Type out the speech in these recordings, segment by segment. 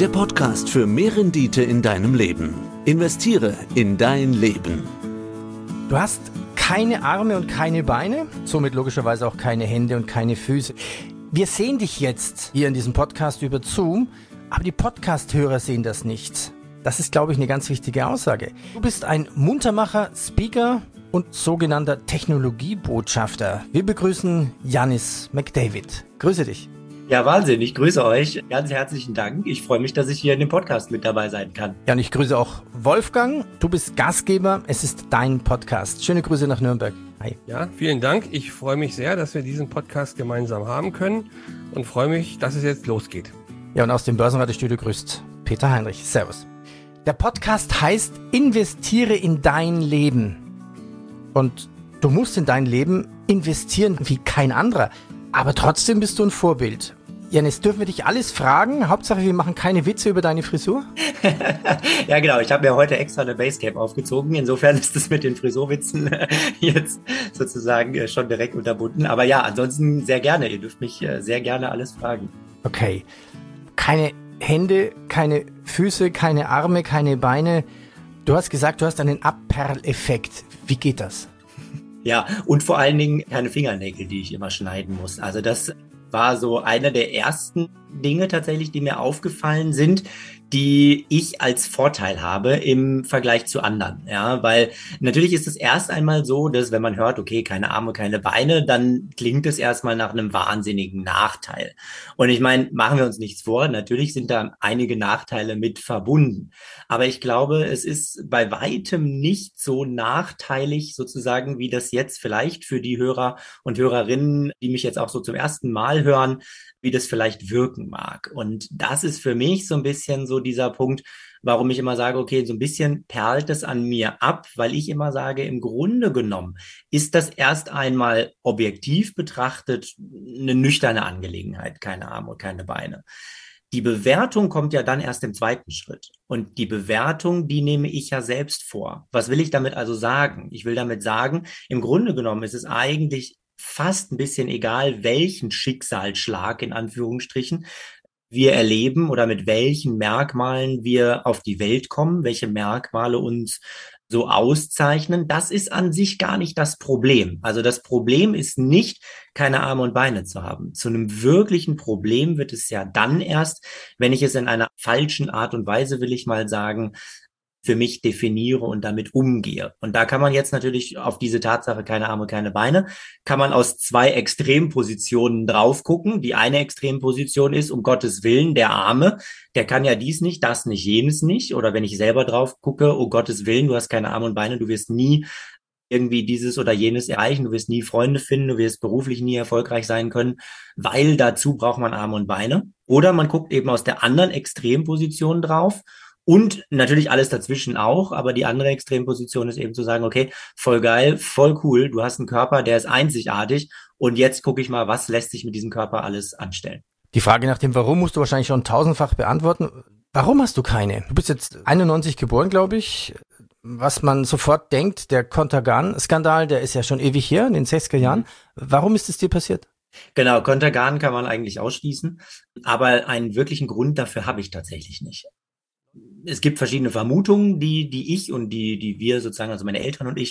Der Podcast für mehr Rendite in deinem Leben. Investiere in dein Leben. Du hast keine Arme und keine Beine, somit logischerweise auch keine Hände und keine Füße. Wir sehen dich jetzt hier in diesem Podcast über Zoom, aber die Podcast-Hörer sehen das nicht. Das ist, glaube ich, eine ganz wichtige Aussage. Du bist ein Muntermacher, Speaker und sogenannter Technologiebotschafter. Wir begrüßen Yannis McDavid. Grüße dich. Ja, Wahnsinn. Ich grüße euch. Ganz herzlichen Dank. Ich freue mich, dass ich hier in dem Podcast mit dabei sein kann. Ja, und ich grüße auch Wolfgang. Du bist Gastgeber. Es ist dein Podcast. Schöne Grüße nach Nürnberg. Hi. Ja, vielen Dank. Ich freue mich sehr, dass wir diesen Podcast gemeinsam haben können und freue mich, dass es jetzt losgeht. Ja, und aus dem Börsenratestudio grüßt Peter Heinrich. Servus. Der Podcast heißt Investiere in dein Leben. Und du musst in dein Leben investieren wie kein anderer. Aber trotzdem bist du ein Vorbild. Yannis, dürfen wir dich alles fragen? Hauptsache, wir machen keine Witze über deine Frisur? Ja, genau. Ich habe mir heute extra eine Basecap aufgezogen. Insofern ist es mit den Frisurwitzen jetzt sozusagen schon direkt unterbunden. Aber ja, ansonsten sehr gerne. Ihr dürft mich sehr gerne alles fragen. Okay. Keine Hände, keine Füße, keine Arme, keine Beine. Du hast gesagt, du hast einen Abperleffekt. Wie geht das? Ja, und vor allen Dingen keine Fingernägel, die ich immer schneiden muss. Also das war so einer der ersten Dinge tatsächlich, die mir aufgefallen sind, die ich als Vorteil habe im Vergleich zu anderen. Ja, weil natürlich ist es erst einmal so, dass wenn man hört, okay, keine Arme, keine Beine, dann klingt es erstmal nach einem wahnsinnigen Nachteil. Und ich meine, machen wir uns nichts vor, natürlich sind da einige Nachteile mit verbunden. Aber ich glaube, es ist bei weitem nicht so nachteilig sozusagen, wie das jetzt vielleicht für die Hörer und Hörerinnen, die mich jetzt auch so zum ersten Mal hören, wie das vielleicht wirken mag. Und das ist für mich so ein bisschen so dieser Punkt, warum ich immer sage, okay, so ein bisschen perlt es an mir ab, weil ich immer sage, im Grunde genommen ist das erst einmal objektiv betrachtet eine nüchterne Angelegenheit, keine Arme und keine Beine. Die Bewertung kommt ja dann erst im zweiten Schritt. Und die Bewertung, die nehme ich ja selbst vor. Was will ich damit also sagen? Ich will damit sagen, im Grunde genommen ist es eigentlich fast ein bisschen egal, welchen Schicksalsschlag in Anführungsstrichen wir erleben oder mit welchen Merkmalen wir auf die Welt kommen, welche Merkmale uns so auszeichnen. Das ist an sich gar nicht das Problem. Also das Problem ist nicht, keine Arme und Beine zu haben. Zu einem wirklichen Problem wird es ja dann erst, wenn ich es in einer falschen Art und Weise, will ich mal sagen, für mich definiere und damit umgehe. Und da kann man jetzt natürlich auf diese Tatsache, keine Arme, keine Beine, kann man aus zwei Extrempositionen drauf gucken. Die eine Extremposition ist, um Gottes Willen, der Arme, der kann ja dies nicht, das nicht, jenes nicht. Oder wenn ich selber drauf gucke, oh Gottes Willen, du hast keine Arme und Beine, du wirst nie irgendwie dieses oder jenes erreichen, du wirst nie Freunde finden, du wirst beruflich nie erfolgreich sein können, weil dazu braucht man Arme und Beine. Oder man guckt eben aus der anderen Extremposition drauf. Und natürlich alles dazwischen auch, aber die andere Extremposition ist eben zu sagen, okay, voll geil, voll cool, du hast einen Körper, der ist einzigartig und jetzt gucke ich mal, was lässt sich mit diesem Körper alles anstellen. Die Frage nach dem Warum musst du wahrscheinlich schon tausendfach beantworten. Warum hast du keine? Du bist jetzt 91 geboren, glaube ich. Was man sofort denkt, der Contergan-Skandal, der ist ja schon ewig her, in den 60er Jahren. Warum ist es dir passiert? Genau, Contergan kann man eigentlich ausschließen, aber einen wirklichen Grund dafür habe ich tatsächlich nicht. Es gibt verschiedene Vermutungen, die ich und die wir sozusagen, also meine Eltern und ich,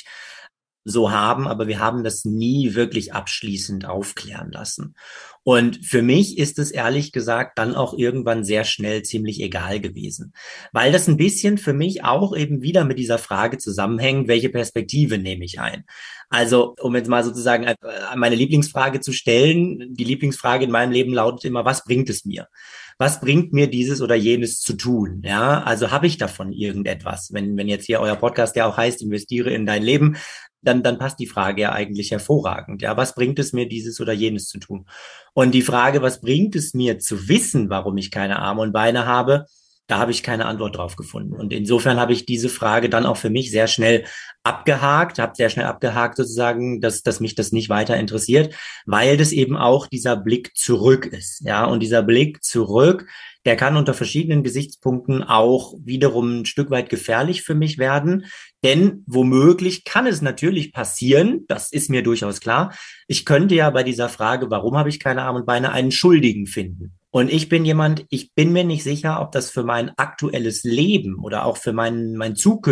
so haben, aber wir haben das nie wirklich abschließend aufklären lassen. Und für mich ist es ehrlich gesagt dann auch irgendwann sehr schnell ziemlich egal gewesen, weil das ein bisschen für mich auch eben wieder mit dieser Frage zusammenhängt, welche Perspektive nehme ich ein? Also, um jetzt mal sozusagen meine Lieblingsfrage zu stellen, die Lieblingsfrage in meinem Leben lautet immer, was bringt es mir? Was bringt mir dieses oder jenes zu tun? Ja, also habe ich davon irgendetwas? Wenn jetzt hier euer Podcast ja auch heißt, investiere in dein Leben, dann passt die Frage ja eigentlich hervorragend. Ja, was bringt es mir, dieses oder jenes zu tun? Und die Frage, was bringt es mir zu wissen, warum ich keine Arme und Beine habe, da habe ich keine Antwort drauf gefunden. Und insofern habe ich diese Frage dann auch für mich sehr schnell abgehakt, sozusagen, dass mich das nicht weiter interessiert, weil das eben auch dieser Blick zurück ist. Ja, und dieser Blick zurück, der kann unter verschiedenen Gesichtspunkten auch wiederum ein Stück weit gefährlich für mich werden. Denn womöglich kann es natürlich passieren, das ist mir durchaus klar, ich könnte ja bei dieser Frage, warum habe ich keine Arme und Beine, einen Schuldigen finden. Und ich bin mir nicht sicher, ob das für mein aktuelles Leben oder auch für meine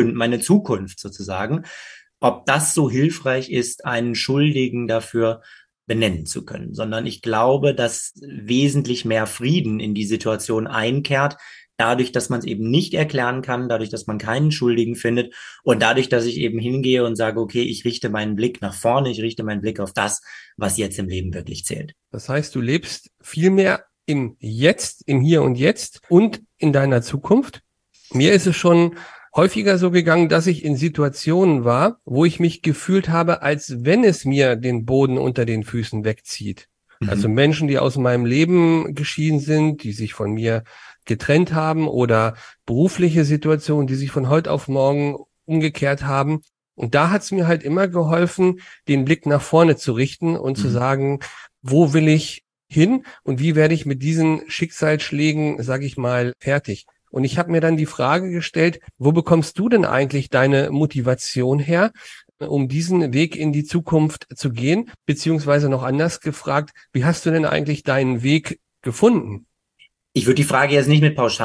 Zukunft sozusagen, ob das so hilfreich ist, einen Schuldigen dafür benennen zu können, sondern ich glaube, dass wesentlich mehr Frieden in die Situation einkehrt, dadurch, dass man es eben nicht erklären kann, dadurch, dass man keinen Schuldigen findet und dadurch, dass ich eben hingehe und sage, okay, ich richte meinen Blick nach vorne, ich richte meinen Blick auf das, was jetzt im Leben wirklich zählt. Das heißt, du lebst viel mehr im Jetzt, im Hier und Jetzt und in deiner Zukunft. Mir ist es schon häufiger so gegangen, dass ich in Situationen war, wo ich mich gefühlt habe, als wenn es mir den Boden unter den Füßen wegzieht. Also Menschen, die aus meinem Leben geschieden sind, die sich von mir getrennt haben oder berufliche Situationen, die sich von heute auf morgen umgekehrt haben. Und da hat es mir halt immer geholfen, den Blick nach vorne zu richten und zu sagen, wo will ich hin und wie werde ich mit diesen Schicksalsschlägen, sage ich mal, fertig. Und ich habe mir dann die Frage gestellt, wo bekommst du denn eigentlich deine Motivation her, um diesen Weg in die Zukunft zu gehen? Beziehungsweise noch anders gefragt, wie hast du denn eigentlich deinen Weg gefunden? Ich würde die Frage jetzt nicht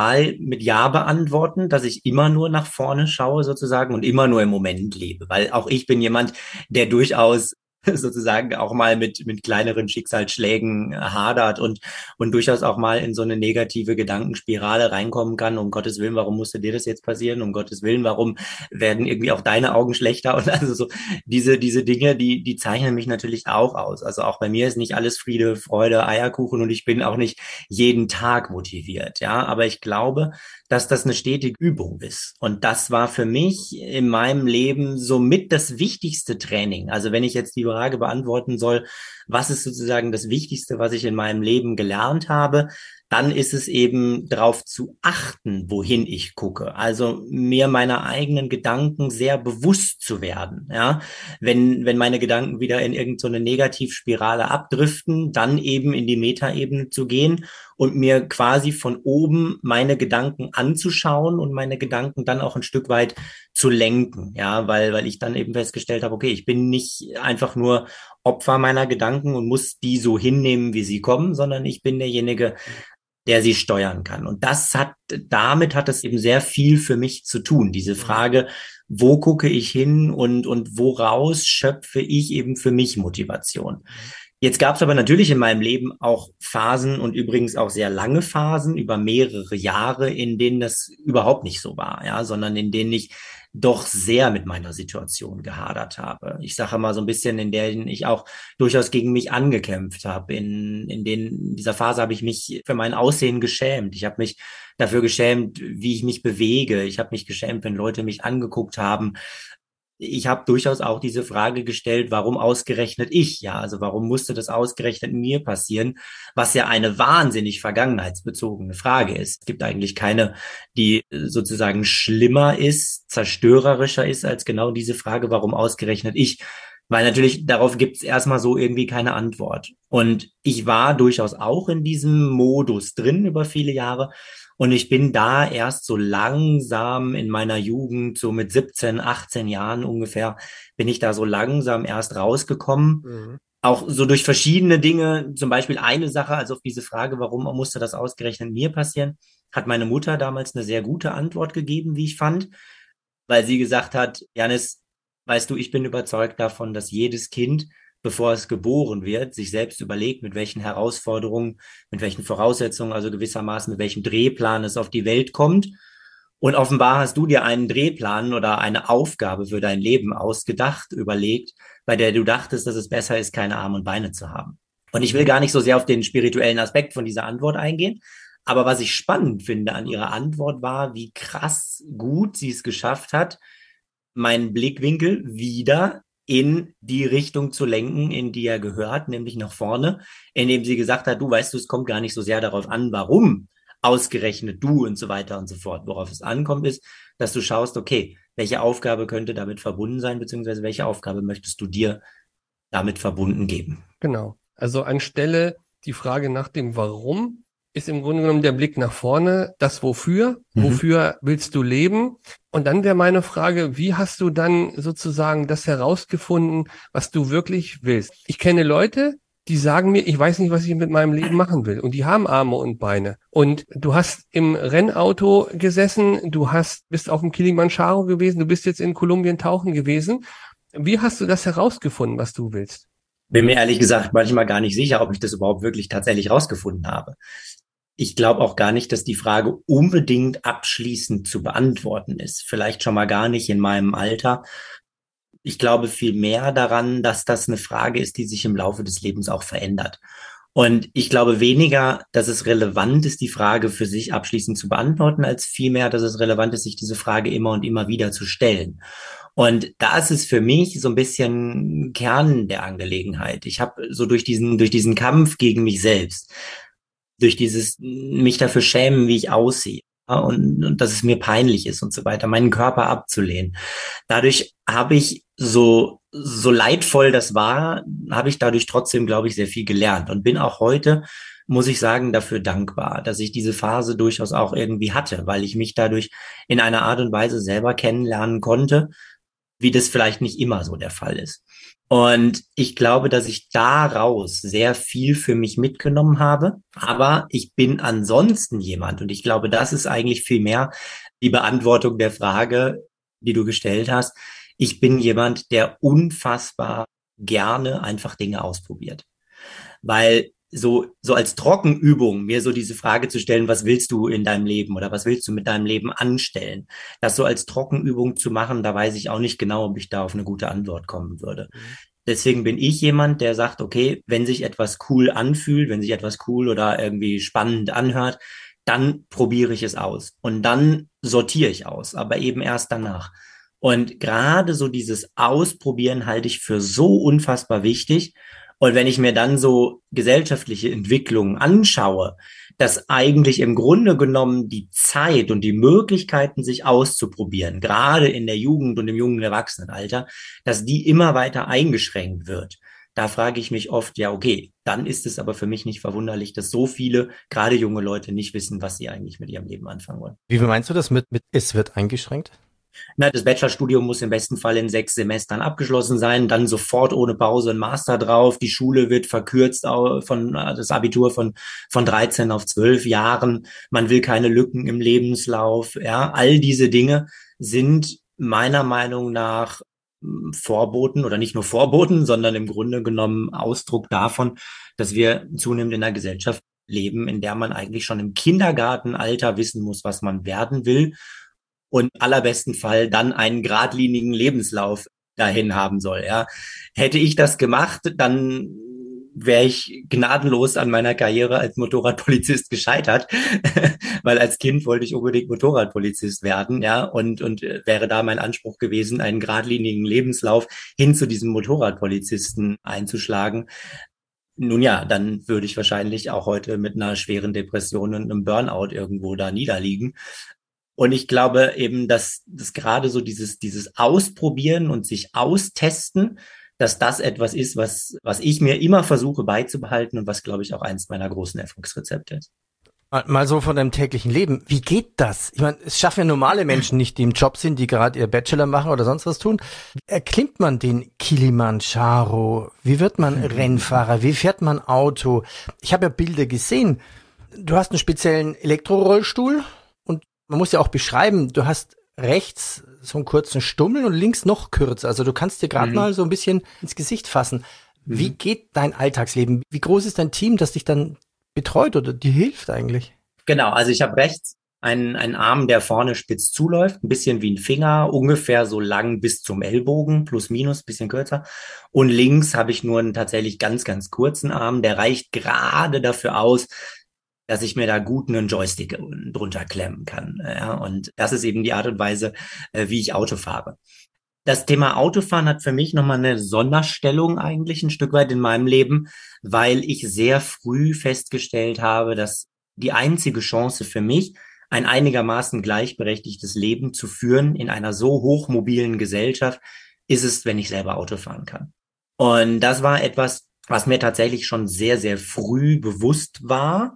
mit Ja beantworten, dass ich immer nur nach vorne schaue sozusagen und immer nur im Moment lebe, weil auch ich bin jemand, der durchaus sozusagen auch mal mit kleineren Schicksalsschlägen hadert und durchaus auch mal in so eine negative Gedankenspirale reinkommen kann. Um Gottes Willen, warum musste dir das jetzt passieren? Um Gottes Willen, warum werden irgendwie auch deine Augen schlechter? Und also so diese Dinge, die zeichnen mich natürlich auch aus. Also auch bei mir ist nicht alles Friede, Freude, Eierkuchen und ich bin auch nicht jeden Tag motiviert. Ja, aber ich glaube, dass das eine stetige Übung ist. Und das war für mich in meinem Leben somit das wichtigste Training. Also wenn ich jetzt die Frage beantworten soll, was ist sozusagen das Wichtigste, was ich in meinem Leben gelernt habe, dann ist es eben darauf zu achten, wohin ich gucke. Also mir meiner eigenen Gedanken sehr bewusst zu werden. Ja, wenn meine Gedanken wieder in irgendeine Negativspirale abdriften, dann eben in die Metaebene zu gehen und mir quasi von oben meine Gedanken anzuschauen und meine Gedanken dann auch ein Stück weit zu lenken. Ja, weil ich dann eben festgestellt habe, okay, ich bin nicht einfach nur Opfer meiner Gedanken und muss die so hinnehmen, wie sie kommen, sondern ich bin derjenige, der sie steuern kann. Und damit hat es eben sehr viel für mich zu tun. Diese Frage, wo gucke ich hin und woraus schöpfe ich eben für mich Motivation? Jetzt gab es aber natürlich in meinem Leben auch Phasen und übrigens auch sehr lange Phasen über mehrere Jahre, in denen das überhaupt nicht so war, ja, sondern in denen ich doch sehr mit meiner Situation gehadert habe. Ich sage mal so ein bisschen, in denen ich auch durchaus gegen mich angekämpft habe. In dieser Phase habe ich mich für mein Aussehen geschämt. Ich habe mich dafür geschämt, wie ich mich bewege. Ich habe mich geschämt, wenn Leute mich angeguckt haben. Ich habe durchaus auch diese Frage gestellt, warum ausgerechnet ich? Ja, also warum musste das ausgerechnet mir passieren? Was ja eine wahnsinnig vergangenheitsbezogene Frage ist. Es gibt eigentlich keine, die sozusagen schlimmer ist, zerstörerischer ist als genau diese Frage, warum ausgerechnet ich? Weil natürlich darauf gibt es erstmal so irgendwie keine Antwort. Und ich war durchaus auch in diesem Modus drin über viele Jahre. Und ich bin da erst so langsam in meiner Jugend, so mit 17, 18 Jahren ungefähr, bin ich da so langsam erst rausgekommen. Auch so durch verschiedene Dinge, zum Beispiel eine Sache, also auf diese Frage, warum musste das ausgerechnet mir passieren, hat meine Mutter damals eine sehr gute Antwort gegeben, wie ich fand, weil sie gesagt hat, Janis, weißt du, ich bin überzeugt davon, dass jedes Kind, bevor es geboren wird, sich selbst überlegt, mit welchen Herausforderungen, mit welchen Voraussetzungen, also gewissermaßen mit welchem Drehplan es auf die Welt kommt. Und offenbar hast du dir einen Drehplan oder eine Aufgabe für dein Leben ausgedacht, überlegt, bei der du dachtest, dass es besser ist, keine Arme und Beine zu haben. Und ich will gar nicht so sehr auf den spirituellen Aspekt von dieser Antwort eingehen. Aber was ich spannend finde an ihrer Antwort war, wie krass gut sie es geschafft hat, meinen Blickwinkel wieder in die Richtung zu lenken, in die er gehört, nämlich nach vorne, indem sie gesagt hat, du weißt, es kommt gar nicht so sehr darauf an, warum ausgerechnet du und so weiter und so fort. Worauf es ankommt, ist, dass du schaust, okay, welche Aufgabe könnte damit verbunden sein, beziehungsweise welche Aufgabe möchtest du dir damit verbunden geben? Genau. Also anstelle die Frage nach dem Warum ist im Grunde genommen der Blick nach vorne, das Wofür, wofür willst du leben? Und dann wäre meine Frage, wie hast du dann sozusagen das herausgefunden, was du wirklich willst? Ich kenne Leute, die sagen mir, ich weiß nicht, was ich mit meinem Leben machen will. Und die haben Arme und Beine. Und du hast im Rennauto gesessen, bist auf dem Kilimanjaro gewesen, du bist jetzt in Kolumbien tauchen gewesen. Wie hast du das herausgefunden, was du willst? Bin mir ehrlich gesagt manchmal gar nicht sicher, ob ich das überhaupt wirklich tatsächlich rausgefunden habe. Ich glaube auch gar nicht, dass die Frage unbedingt abschließend zu beantworten ist. Vielleicht schon mal gar nicht in meinem Alter. Ich glaube viel mehr daran, dass das eine Frage ist, die sich im Laufe des Lebens auch verändert. Und ich glaube weniger, dass es relevant ist, die Frage für sich abschließend zu beantworten, als vielmehr, dass es relevant ist, sich diese Frage immer und immer wieder zu stellen. Und da ist es für mich so ein bisschen Kern der Angelegenheit. Ich habe so durch diesen Kampf gegen mich selbst, durch dieses mich dafür schämen, wie ich aussehe, ja, und dass es mir peinlich ist und so weiter, meinen Körper abzulehnen. Dadurch habe ich so leidvoll das war, habe ich dadurch trotzdem, glaube ich, sehr viel gelernt und bin auch heute, muss ich sagen, dafür dankbar, dass ich diese Phase durchaus auch irgendwie hatte, weil ich mich dadurch in einer Art und Weise selber kennenlernen konnte, wie das vielleicht nicht immer so der Fall ist. Und ich glaube, dass ich daraus sehr viel für mich mitgenommen habe. Aber ich bin ansonsten jemand, und ich glaube, das ist eigentlich viel mehr die Beantwortung der Frage, die du gestellt hast. Ich bin jemand, der unfassbar gerne einfach Dinge ausprobiert. Weil so als Trockenübung mir so diese Frage zu stellen, was willst du in deinem Leben oder was willst du mit deinem Leben anstellen? Das so als Trockenübung zu machen, da weiß ich auch nicht genau, ob ich da auf eine gute Antwort kommen würde. Deswegen bin ich jemand, der sagt, okay, wenn sich etwas cool anfühlt, wenn sich etwas cool oder irgendwie spannend anhört, dann probiere ich es aus und dann sortiere ich aus, aber eben erst danach. Und gerade so dieses Ausprobieren halte ich für so unfassbar wichtig. Und wenn ich mir dann so gesellschaftliche Entwicklungen anschaue, dass eigentlich im Grunde genommen die Zeit und die Möglichkeiten, sich auszuprobieren, gerade in der Jugend und im jungen Erwachsenenalter, dass die immer weiter eingeschränkt wird. Da frage ich mich oft, ja, okay, dann ist es aber für mich nicht verwunderlich, dass so viele, gerade junge Leute, nicht wissen, was sie eigentlich mit ihrem Leben anfangen wollen. Wie meinst du das mit es wird eingeschränkt? Na, das Bachelorstudium muss im besten Fall in 6 Semestern abgeschlossen sein, dann sofort ohne Pause ein Master drauf. Die Schule wird verkürzt das Abitur von 13 auf 12 Jahren. Man will keine Lücken im Lebenslauf. Ja, all diese Dinge sind meiner Meinung nach Vorboten oder nicht nur Vorboten, sondern im Grunde genommen Ausdruck davon, dass wir zunehmend in einer Gesellschaft leben, in der man eigentlich schon im Kindergartenalter wissen muss, was man werden will. Und im allerbesten Fall dann einen geradlinigen Lebenslauf dahin haben soll. Ja. Hätte ich das gemacht, dann wäre ich gnadenlos an meiner Karriere als Motorradpolizist gescheitert, weil als Kind wollte ich unbedingt Motorradpolizist werden, ja, und wäre da mein Anspruch gewesen, einen geradlinigen Lebenslauf hin zu diesem Motorradpolizisten einzuschlagen. Nun ja, dann würde ich wahrscheinlich auch heute mit einer schweren Depression und einem Burnout irgendwo da niederliegen. Und ich glaube eben, dass gerade so dieses Ausprobieren und sich austesten, dass das etwas ist, was ich mir immer versuche beizubehalten und was, glaube ich, auch eins meiner großen Erfolgsrezepte ist. Mal so von deinem täglichen Leben. Wie geht das? Ich meine, es schaffen ja normale Menschen nicht, die im Job sind, die gerade ihr Bachelor machen oder sonst was tun. Wie erklimmt man den Kilimanjaro? Wie wird man Rennfahrer? Wie fährt man Auto? Ich habe ja Bilder gesehen. Du hast einen speziellen Elektrorollstuhl. Man muss ja auch beschreiben, du hast rechts so einen kurzen Stummel und links noch kürzer. Also du kannst dir gerade mal so ein bisschen ins Gesicht fassen. Wie geht dein Alltagsleben? Wie groß ist dein Team, das dich dann betreut oder dir hilft eigentlich? Genau, also ich habe rechts einen Arm, der vorne spitz zuläuft, ein bisschen wie ein Finger, ungefähr so lang bis zum Ellbogen, plus minus, bisschen kürzer. Und links habe ich nur einen tatsächlich ganz, ganz kurzen Arm, der reicht gerade dafür aus, dass ich mir da gut einen Joystick drunter klemmen kann. Ja, und das ist eben die Art und Weise, wie ich Auto fahre. Das Thema Autofahren hat für mich nochmal eine Sonderstellung eigentlich ein Stück weit in meinem Leben, weil ich sehr früh festgestellt habe, dass die einzige Chance für mich, ein einigermaßen gleichberechtigtes Leben zu führen in einer so hochmobilen Gesellschaft, ist es, wenn ich selber Auto fahren kann. Und das war etwas, was mir tatsächlich schon sehr, sehr früh bewusst war,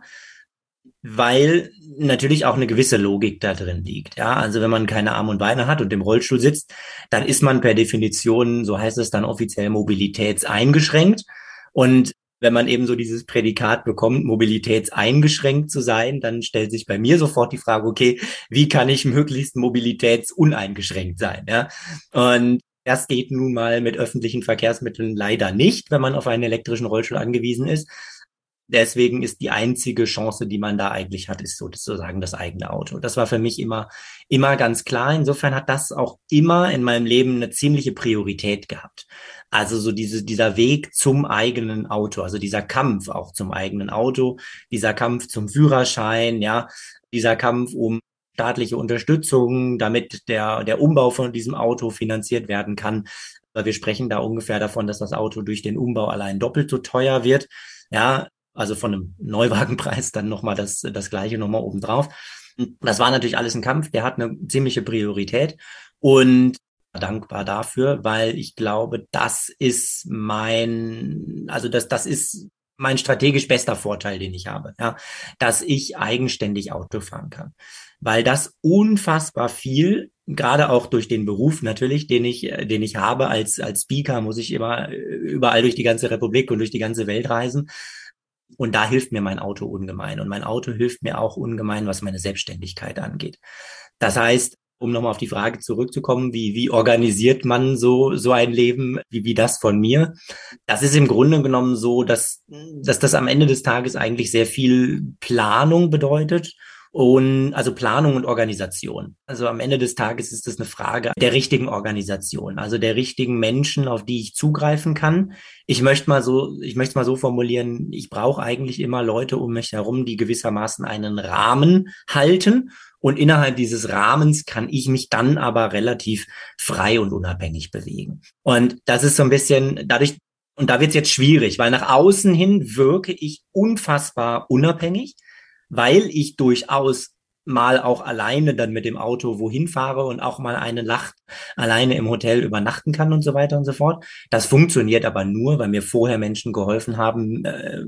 weil natürlich auch eine gewisse Logik da drin liegt. Ja, also wenn man keine Arme und Beine hat und im Rollstuhl sitzt, dann ist man per Definition, so heißt es dann offiziell, mobilitätseingeschränkt. Und wenn man eben so dieses Prädikat bekommt, mobilitätseingeschränkt zu sein, dann stellt sich bei mir sofort die Frage, okay, wie kann ich möglichst mobilitätsuneingeschränkt sein? Ja? Und das geht nun mal mit öffentlichen Verkehrsmitteln leider nicht, wenn man auf einen elektrischen Rollstuhl angewiesen ist. Deswegen ist die einzige Chance, die man da eigentlich hat, ist sozusagen das eigene Auto. Das war für mich immer ganz klar. Insofern hat das auch immer in meinem Leben eine ziemliche Priorität gehabt. Also so dieser Weg zum eigenen Auto, also dieser Kampf auch zum eigenen Auto, dieser Kampf zum Führerschein, ja, dieser Kampf um staatliche Unterstützung, damit der Umbau von diesem Auto finanziert werden kann. Weil wir sprechen da ungefähr davon, dass das Auto durch den Umbau allein doppelt so teuer wird. Ja, also von einem Neuwagenpreis dann nochmal das Gleiche nochmal obendrauf. Das war natürlich alles ein Kampf, der hat eine ziemliche Priorität und dankbar dafür, weil ich glaube, das ist das ist mein strategisch bester Vorteil, den ich habe, ja, dass ich eigenständig Auto fahren kann, weil das unfassbar viel, gerade auch durch den Beruf natürlich, den ich habe als Speaker, muss ich immer überall durch die ganze Republik und durch die ganze Welt reisen. Und da hilft mir mein Auto ungemein. Und mein Auto hilft mir auch ungemein, was meine Selbstständigkeit angeht. Das heißt, um nochmal auf die Frage zurückzukommen, wie organisiert man so ein Leben wie das von mir? Das ist im Grunde genommen so, dass das am Ende des Tages eigentlich sehr viel Planung bedeutet. Und also Planung und Organisation. Also am Ende des Tages ist es eine Frage der richtigen Organisation, also der richtigen Menschen, auf die ich zugreifen kann. Ich möchte mal so formulieren, ich brauche eigentlich immer Leute um mich herum, die gewissermaßen einen Rahmen halten. Und innerhalb dieses Rahmens kann ich mich dann aber relativ frei und unabhängig bewegen. Und das ist so ein bisschen dadurch, und da wird es jetzt schwierig, weil nach außen hin wirke ich unfassbar unabhängig, weil ich durchaus mal auch alleine dann mit dem Auto wohin fahre und auch mal eine Nacht alleine im Hotel übernachten kann und so weiter und so fort. Das funktioniert aber nur, weil mir vorher Menschen geholfen haben,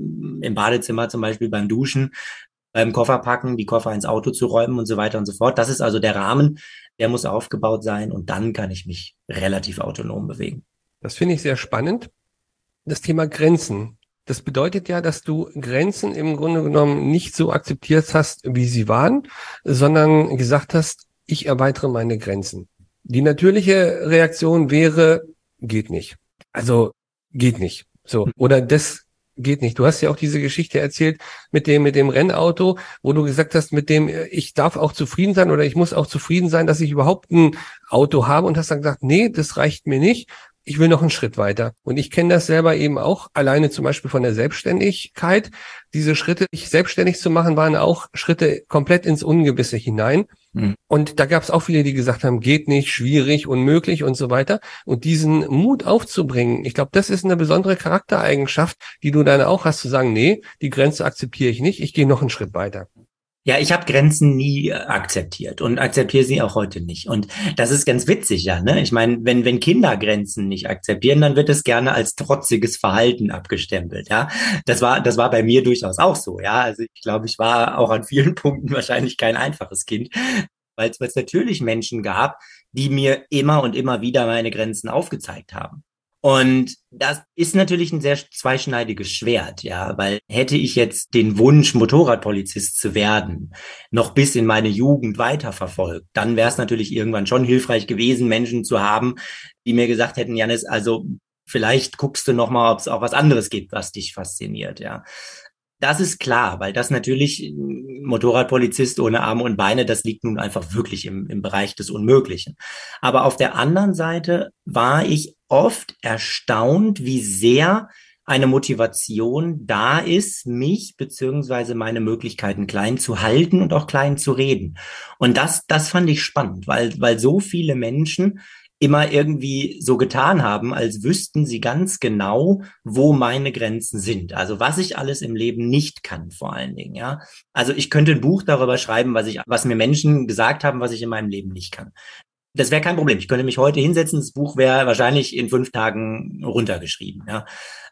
im Badezimmer zum Beispiel beim Duschen, beim Kofferpacken, die Koffer ins Auto zu räumen und so weiter und so fort. Das ist also der Rahmen, der muss aufgebaut sein und dann kann ich mich relativ autonom bewegen. Das finde ich sehr spannend. Das Thema Grenzen. Das bedeutet ja, dass du Grenzen im Grunde genommen nicht so akzeptiert hast, wie sie waren, sondern gesagt hast, ich erweitere meine Grenzen. Die natürliche Reaktion wäre, geht nicht. Also, geht nicht. So. Oder das geht nicht. Du hast ja auch diese Geschichte erzählt mit dem Rennauto, wo du gesagt hast, mit dem ich darf auch zufrieden sein oder ich muss auch zufrieden sein, dass ich überhaupt ein Auto habe und hast dann gesagt, nee, das reicht mir nicht. Ich will noch einen Schritt weiter. Und ich kenne das selber eben auch, alleine zum Beispiel von der Selbstständigkeit. Diese Schritte, sich selbstständig zu machen, waren auch Schritte komplett ins Ungewisse hinein. Mhm. Und da gab es auch viele, die gesagt haben, geht nicht, schwierig, unmöglich und so weiter. Und diesen Mut aufzubringen, ich glaube, das ist eine besondere Charaktereigenschaft, die du dann auch hast, zu sagen, nee, die Grenze akzeptiere ich nicht, ich gehe noch einen Schritt weiter. Ja, ich habe Grenzen nie akzeptiert und akzeptiere sie auch heute nicht. Und das ist ganz witzig, ja, ne? Ich meine, wenn Kinder Grenzen nicht akzeptieren, dann wird es gerne als trotziges Verhalten abgestempelt, ja. Das war bei mir durchaus auch so, ja. Also ich glaube, ich war auch an vielen Punkten wahrscheinlich kein einfaches Kind, weil es natürlich Menschen gab, die mir immer und immer wieder meine Grenzen aufgezeigt haben. Und das ist natürlich ein sehr zweischneidiges Schwert, ja, weil hätte ich jetzt den Wunsch, Motorradpolizist zu werden, noch bis in meine Jugend weiterverfolgt, dann wäre es natürlich irgendwann schon hilfreich gewesen, Menschen zu haben, die mir gesagt hätten, Jannis, also vielleicht guckst du noch mal, ob es auch was anderes gibt, was dich fasziniert, ja. Das ist klar, weil das natürlich Motorradpolizist ohne Arme und Beine, das liegt nun einfach wirklich im Bereich des Unmöglichen. Aber auf der anderen Seite war ich oft erstaunt, wie sehr eine Motivation da ist, mich beziehungsweise meine Möglichkeiten klein zu halten und auch klein zu reden. Und das fand ich spannend, weil so viele Menschen immer irgendwie so getan haben, als wüssten sie ganz genau, wo meine Grenzen sind. Also was ich alles im Leben nicht kann, vor allen Dingen, ja. Also ich könnte ein Buch darüber schreiben, was mir Menschen gesagt haben, was ich in meinem Leben nicht kann. Das wäre kein Problem. Ich könnte mich heute hinsetzen, das Buch wäre wahrscheinlich in 5 Tagen runtergeschrieben, ja.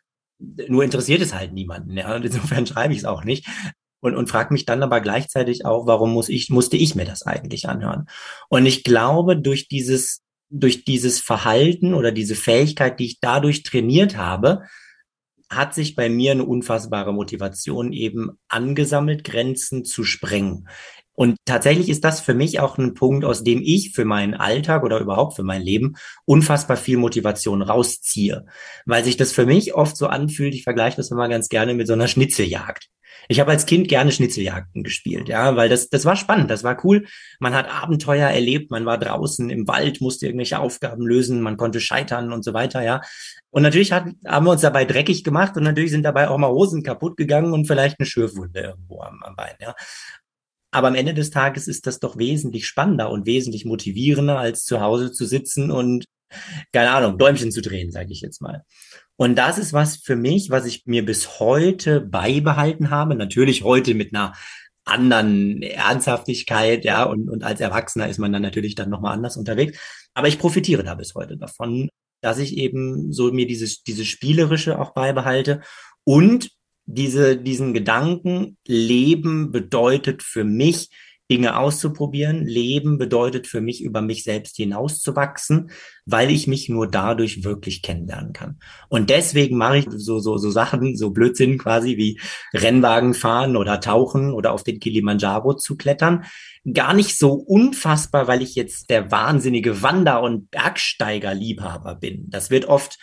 Nur interessiert es halt niemanden, ja. Und insofern schreibe ich es auch nicht. Und frage mich dann aber gleichzeitig auch, warum musste ich mir das eigentlich anhören? Und ich glaube, durch dieses Verhalten oder diese Fähigkeit, die ich dadurch trainiert habe hat sich bei mir eine unfassbare Motivation eben angesammelt, Grenzen zu sprengen. Und tatsächlich ist das für mich auch ein Punkt, aus dem ich für meinen Alltag oder überhaupt für mein Leben unfassbar viel Motivation rausziehe. Weil sich das für mich oft so anfühlt, ich vergleiche das immer ganz gerne mit so einer Schnitzeljagd. Ich habe als Kind gerne Schnitzeljagden gespielt, ja, weil das war spannend, das war cool. Man hat Abenteuer erlebt, man war draußen im Wald, musste irgendwelche Aufgaben lösen, man konnte scheitern und so weiter, ja. Und natürlich haben wir uns dabei dreckig gemacht und natürlich sind dabei auch mal Hosen kaputt gegangen und vielleicht eine Schürfwunde irgendwo am Bein, ja. Aber am Ende des Tages ist das doch wesentlich spannender und wesentlich motivierender, als zu Hause zu sitzen und, keine Ahnung, Däumchen zu drehen, sage ich jetzt mal. Und das ist was für mich, was ich mir bis heute beibehalten habe. Natürlich heute mit einer anderen Ernsthaftigkeit, ja, und als Erwachsener ist man dann natürlich dann nochmal anders unterwegs. Aber ich profitiere da bis heute davon, dass ich eben so mir dieses Spielerische auch beibehalte und diesen Gedanken, Leben bedeutet für mich, Dinge auszuprobieren. Leben bedeutet für mich, über mich selbst hinauszuwachsen, weil ich mich nur dadurch wirklich kennenlernen kann. Und deswegen mache ich so Sachen, so Blödsinn quasi wie Rennwagen fahren oder tauchen oder auf den Kilimanjaro zu klettern. Gar nicht so unfassbar, weil ich jetzt der wahnsinnige Wander- und Bergsteiger-Liebhaber bin. Das wird oft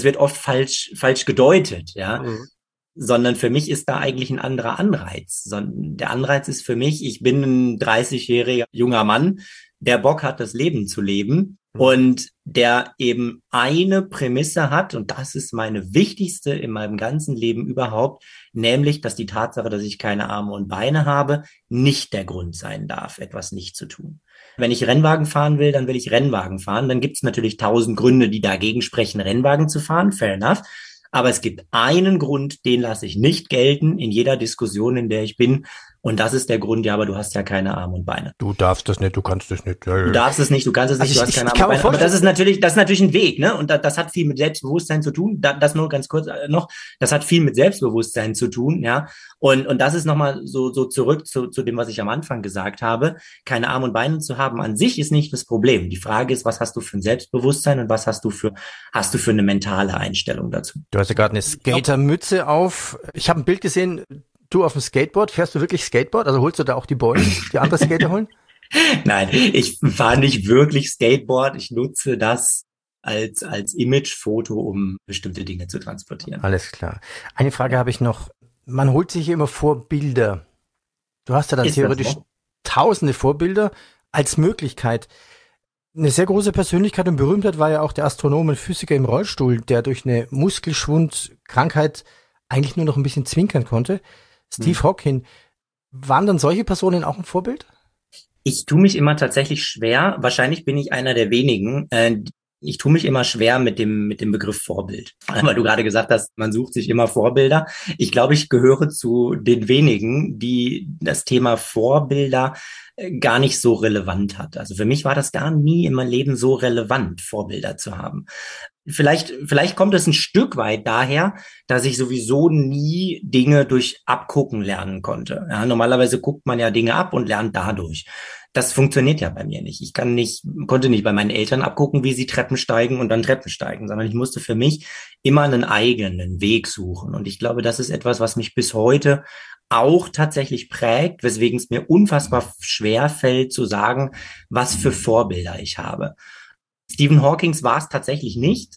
falsch gedeutet, ja. Mhm. Sondern für mich ist da eigentlich ein anderer Anreiz. Der Anreiz ist für mich, ich bin ein 30-jähriger junger Mann, der Bock hat, das Leben zu leben und der eben eine Prämisse hat, und das ist meine wichtigste in meinem ganzen Leben überhaupt, nämlich, dass die Tatsache, dass ich keine Arme und Beine habe, nicht der Grund sein darf, etwas nicht zu tun. Wenn ich Rennwagen fahren will, dann will ich Rennwagen fahren. Dann gibt es natürlich 1000 Gründe, die dagegen sprechen, Rennwagen zu fahren. Fair enough. Aber es gibt einen Grund, den lasse ich nicht gelten in jeder Diskussion, in der ich bin. Und das ist der Grund, ja, aber du hast ja keine Arme und Beine. Du darfst das nicht, du kannst das nicht. Du darfst es nicht, du kannst es nicht, Also du hast keine Arme und Beine. Aber das ist natürlich ein Weg, ne? Und das hat viel mit Selbstbewusstsein zu tun. Das nur ganz kurz noch. Das hat viel mit Selbstbewusstsein zu tun, ja. Und das ist nochmal so zurück zu dem, was ich am Anfang gesagt habe. Keine Arme und Beine zu haben an sich ist nicht das Problem. Die Frage ist, was hast du für ein Selbstbewusstsein und was hast du für eine mentale Einstellung dazu? Du hast ja gerade eine Skatermütze auf. Ich habe ein Bild gesehen, du auf dem Skateboard. Fährst du wirklich Skateboard? Also holst du da auch die Bäume, die andere Skater holen? Nein, ich fahre nicht wirklich Skateboard. Ich nutze das als Imagefoto, um bestimmte Dinge zu transportieren. Alles klar. Eine Frage habe ich noch. Man holt sich immer Vorbilder. Du hast ja dann theoretisch tausende Vorbilder als Möglichkeit. Eine sehr große Persönlichkeit und Berühmtheit war ja auch der Astronom und Physiker im Rollstuhl, der durch eine Muskelschwundkrankheit eigentlich nur noch ein bisschen zwinkern konnte. Steve Hawking. Waren dann solche Personen auch ein Vorbild? Ich tue mich immer tatsächlich schwer. Wahrscheinlich bin ich einer der wenigen. Ich tue mich immer schwer mit dem Begriff Vorbild. Weil du gerade gesagt hast, man sucht sich immer Vorbilder. Ich glaube, ich gehöre zu den wenigen, die das Thema Vorbilder gar nicht so relevant hat. Also für mich war das gar nie in meinem Leben so relevant, Vorbilder zu haben. Vielleicht kommt es ein Stück weit daher, dass ich sowieso nie Dinge durch Abgucken lernen konnte. Ja, normalerweise guckt man ja Dinge ab und lernt dadurch. Das funktioniert ja bei mir nicht. Ich konnte nicht bei meinen Eltern abgucken, wie sie Treppen steigen und dann Treppen steigen, sondern ich musste für mich immer einen eigenen Weg suchen. Und ich glaube, das ist etwas, was mich bis heute auch tatsächlich prägt, weswegen es mir unfassbar schwer fällt zu sagen, was für Vorbilder ich habe. Stephen Hawking war es tatsächlich nicht.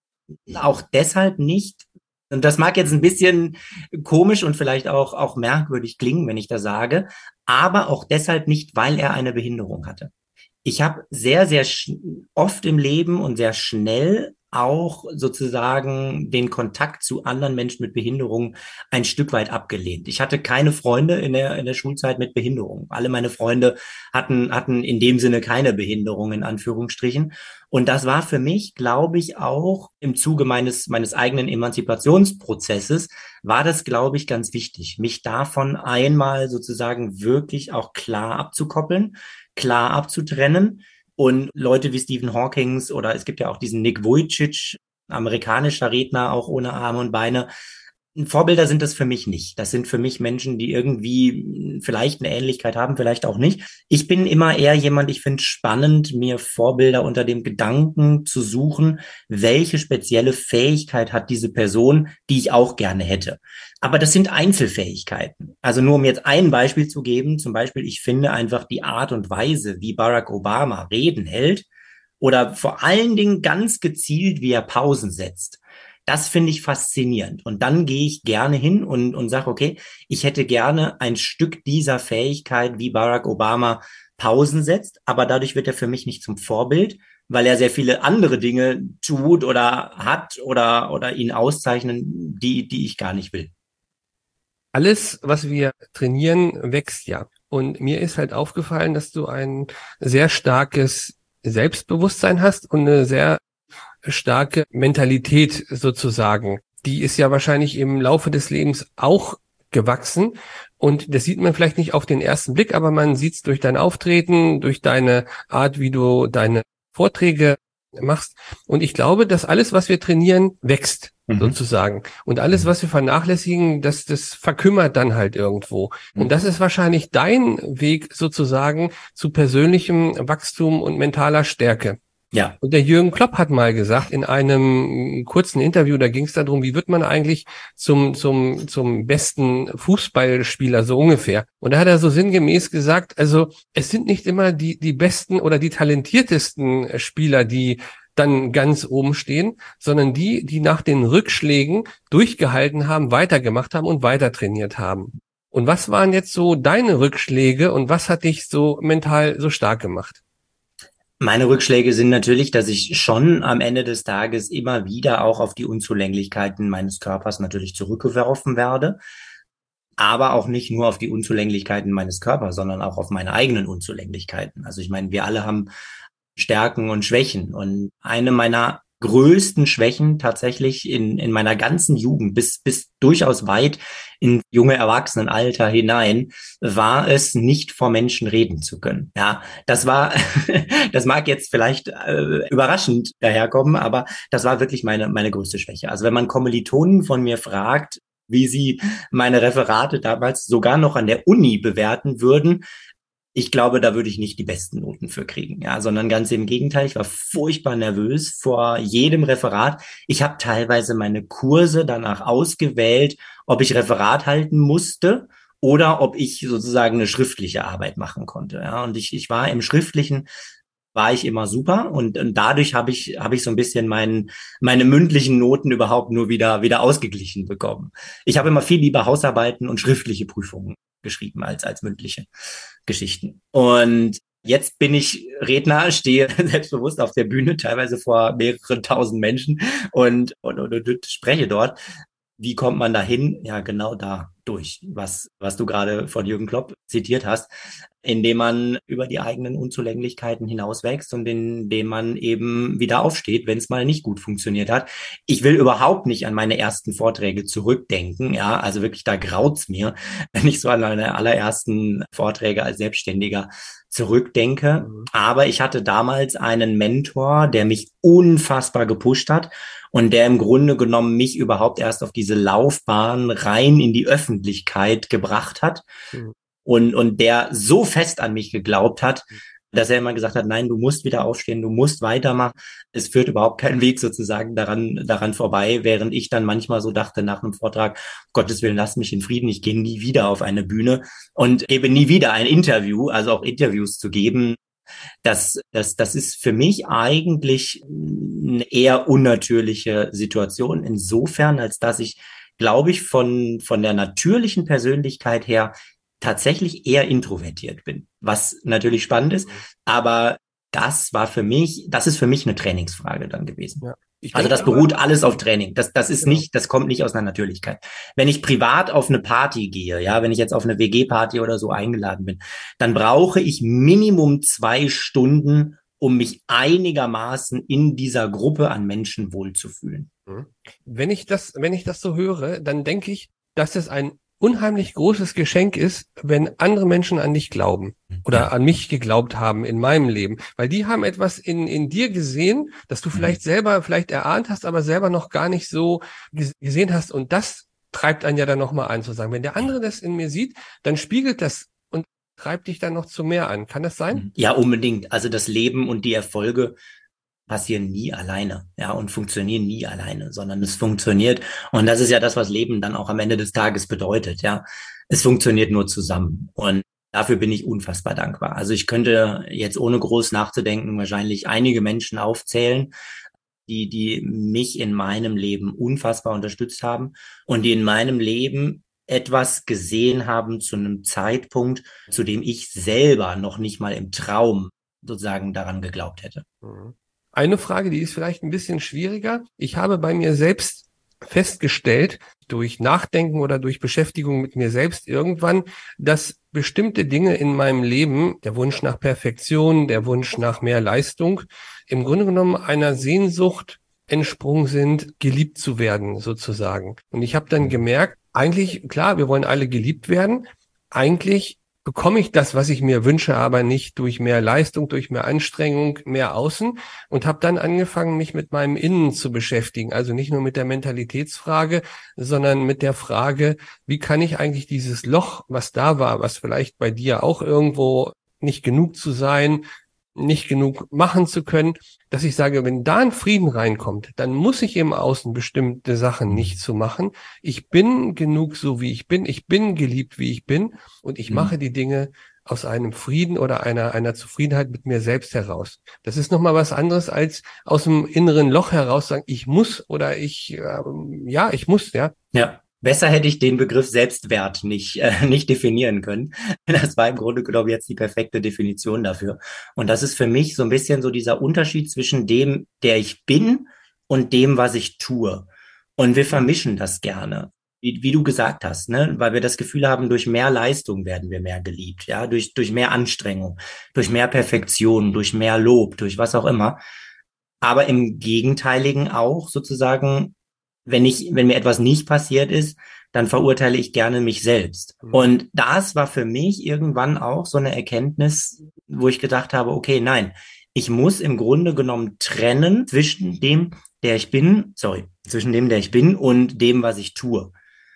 Auch deshalb nicht. Und das mag jetzt ein bisschen komisch und vielleicht auch merkwürdig klingen, wenn ich das sage, aber auch deshalb nicht, weil er eine Behinderung hatte. Ich habe sehr, sehr oft im Leben und sehr schnell auch sozusagen den Kontakt zu anderen Menschen mit Behinderung ein Stück weit abgelehnt. Ich hatte keine Freunde in der Schulzeit mit Behinderung. Alle meine Freunde hatten in dem Sinne keine Behinderung in Anführungsstrichen. Und das war für mich, glaube ich, auch im Zuge meines eigenen Emanzipationsprozesses, war das, glaube ich, ganz wichtig, mich davon einmal sozusagen wirklich auch klar abzukoppeln, klar abzutrennen. Und Leute wie Stephen Hawking oder es gibt ja auch diesen Nick Vujicic, amerikanischer Redner, auch ohne Arme und Beine, Vorbilder sind das für mich nicht. Das sind für mich Menschen, die irgendwie vielleicht eine Ähnlichkeit haben, vielleicht auch nicht. Ich bin immer eher jemand, ich finde es spannend, mir Vorbilder unter dem Gedanken zu suchen, welche spezielle Fähigkeit hat diese Person, die ich auch gerne hätte. Aber das sind Einzelfähigkeiten. Also nur um jetzt ein Beispiel zu geben, zum Beispiel, ich finde einfach die Art und Weise, wie Barack Obama Reden hält oder vor allen Dingen ganz gezielt, wie er Pausen setzt. Das finde ich faszinierend. Und dann gehe ich gerne hin und sage, okay, ich hätte gerne ein Stück dieser Fähigkeit, wie Barack Obama Pausen setzt, aber dadurch wird er für mich nicht zum Vorbild, weil er sehr viele andere Dinge tut oder hat oder ihn auszeichnen, die ich gar nicht will. Alles, was wir trainieren, wächst ja. Und mir ist halt aufgefallen, dass du ein sehr starkes Selbstbewusstsein hast und eine sehr starke Mentalität sozusagen. Die ist ja wahrscheinlich im Laufe des Lebens auch gewachsen. Und das sieht man vielleicht nicht auf den ersten Blick, aber man sieht es durch dein Auftreten, durch deine Art, wie du deine Vorträge machst. Und ich glaube, dass alles, was wir trainieren, wächst sozusagen. Und alles, was wir vernachlässigen, das verkümmert dann halt irgendwo. Und das ist wahrscheinlich dein Weg sozusagen zu persönlichem Wachstum und mentaler Stärke. Ja. Und der Jürgen Klopp hat mal gesagt in einem kurzen Interview, da ging es darum, wie wird man eigentlich zum besten Fußballspieler, so ungefähr. Und da hat er so sinngemäß gesagt, also es sind nicht immer die besten oder die talentiertesten Spieler, die dann ganz oben stehen, sondern die nach den Rückschlägen durchgehalten haben, weitergemacht haben und weiter trainiert haben. Und was waren jetzt so deine Rückschläge und was hat dich so mental so stark gemacht? Meine Rückschläge sind natürlich, dass ich schon am Ende des Tages immer wieder auch auf die Unzulänglichkeiten meines Körpers natürlich zurückgeworfen werde, aber auch nicht nur auf die Unzulänglichkeiten meines Körpers, sondern auch auf meine eigenen Unzulänglichkeiten. Also ich meine, wir alle haben Stärken und Schwächen und eine meiner größten Schwächen tatsächlich in meiner ganzen Jugend bis durchaus weit in junge Erwachsenenalter hinein war es, nicht vor Menschen reden zu können. Ja, das mag jetzt vielleicht überraschend daherkommen, aber das war wirklich meine größte Schwäche. Also wenn man Kommilitonen von mir fragt, wie sie meine Referate damals sogar noch an der Uni bewerten würden, ich glaube, da würde ich nicht die besten Noten für kriegen, ja, sondern ganz im Gegenteil. Ich war furchtbar nervös vor jedem Referat. Ich habe teilweise meine Kurse danach ausgewählt, ob ich Referat halten musste oder ob ich sozusagen eine schriftliche Arbeit machen konnte. Ja, und ich war im Schriftlichen war ich immer super und dadurch habe ich so ein bisschen meine mündlichen Noten überhaupt nur wieder ausgeglichen bekommen. Ich habe immer viel lieber Hausarbeiten und schriftliche Prüfungen geschrieben als mündliche Geschichten. Und jetzt bin ich Redner, stehe selbstbewusst auf der Bühne, teilweise vor mehreren tausend Menschen und spreche dort. Wie kommt man dahin? Ja, genau da durch, was du gerade von Jürgen Klopp zitiert hast, indem man über die eigenen Unzulänglichkeiten hinauswächst und indem man eben wieder aufsteht, wenn es mal nicht gut funktioniert hat. Ich will überhaupt nicht an meine ersten Vorträge zurückdenken, ja, also wirklich, da graut's mir, wenn ich so an meine allerersten Vorträge als Selbstständiger zurückdenke. Aber ich hatte damals einen Mentor, der mich unfassbar gepusht hat und der im Grunde genommen mich überhaupt erst auf diese Laufbahn rein in die Öffentlichkeit gebracht hat. Und der so fest an mich geglaubt hat, dass er immer gesagt hat, nein, du musst wieder aufstehen, du musst weitermachen. Es führt überhaupt keinen Weg sozusagen daran vorbei, während ich dann manchmal so dachte nach einem Vortrag, Gottes Willen, lass mich in Frieden, ich gehe nie wieder auf eine Bühne und gebe nie wieder ein Interview, also auch Interviews zu geben. Das ist für mich eigentlich eine eher unnatürliche Situation, insofern, als dass ich, glaube ich, von der natürlichen Persönlichkeit her tatsächlich eher introvertiert bin, was natürlich spannend ist, aber das ist für mich eine Trainingsfrage dann gewesen. Ja. Also das beruht alles auf Training. Das ist genau. Das kommt nicht aus einer Natürlichkeit. Wenn ich privat auf eine Party gehe, ja, wenn ich jetzt auf eine WG-Party oder so eingeladen bin, dann brauche ich Minimum 2 Stunden, um mich einigermaßen in dieser Gruppe an Menschen wohlzufühlen. Wenn ich das so höre, dann denke ich, dass es ein unheimlich großes Geschenk ist, wenn andere Menschen an dich glauben oder an mich geglaubt haben in meinem Leben, weil die haben etwas in dir gesehen, das du vielleicht erahnt hast, aber selber noch gar nicht so gesehen hast, und das treibt einen ja dann nochmal an, zu sagen, wenn der andere das in mir sieht, dann spiegelt das und treibt dich dann noch zu mehr an. Kann das sein? Ja, unbedingt. Also das Leben und die Erfolge passieren nie alleine, ja, und funktionieren nie alleine, sondern es funktioniert. Und das ist ja das, was Leben dann auch am Ende des Tages bedeutet, ja. Es funktioniert nur zusammen. Und dafür bin ich unfassbar dankbar. Also ich könnte jetzt ohne groß nachzudenken wahrscheinlich einige Menschen aufzählen, die mich in meinem Leben unfassbar unterstützt haben und die in meinem Leben etwas gesehen haben zu einem Zeitpunkt, zu dem ich selber noch nicht mal im Traum sozusagen daran geglaubt hätte. Eine Frage, die ist vielleicht ein bisschen schwieriger. Ich habe bei mir selbst festgestellt, durch Nachdenken oder durch Beschäftigung mit mir selbst irgendwann, dass bestimmte Dinge in meinem Leben, der Wunsch nach Perfektion, der Wunsch nach mehr Leistung, im Grunde genommen einer Sehnsucht entsprungen sind, geliebt zu werden, sozusagen. Und ich habe dann gemerkt, eigentlich, klar, wir wollen alle geliebt werden, eigentlich bekomme ich das, was ich mir wünsche, aber nicht durch mehr Leistung, durch mehr Anstrengung, mehr Außen, und habe dann angefangen, mich mit meinem Innen zu beschäftigen. Also nicht nur mit der Mentalitätsfrage, sondern mit der Frage, wie kann ich eigentlich dieses Loch, was da war, was vielleicht bei dir auch irgendwo nicht genug zu sein, nicht genug machen zu können, dass ich sage, wenn da ein Frieden reinkommt, dann muss ich im Außen bestimmte Sachen nicht zu machen. Ich bin genug so, wie ich bin geliebt, wie ich bin, und ich mache die Dinge aus einem Frieden oder einer Zufriedenheit mit mir selbst heraus. Das ist nochmal was anderes als aus dem inneren Loch heraus sagen, ich muss oder ich muss. Ja. Besser hätte ich den Begriff Selbstwert nicht definieren können. Das war im Grunde genommen jetzt die perfekte Definition dafür. Und das ist für mich so ein bisschen so dieser Unterschied zwischen dem, der ich bin, und dem, was ich tue. Und wir vermischen das gerne, wie du gesagt hast, ne? Weil wir das Gefühl haben, durch mehr Leistung werden wir mehr geliebt, ja, durch mehr Anstrengung, durch mehr Perfektion, durch mehr Lob, durch was auch immer. Aber im Gegenteiligen auch sozusagen, wenn mir etwas nicht passiert ist, dann verurteile ich gerne mich selbst. Und das war für mich irgendwann auch so eine Erkenntnis, wo ich gedacht habe, okay, nein, ich muss im Grunde genommen trennen zwischen dem, der ich bin und dem, was ich tue.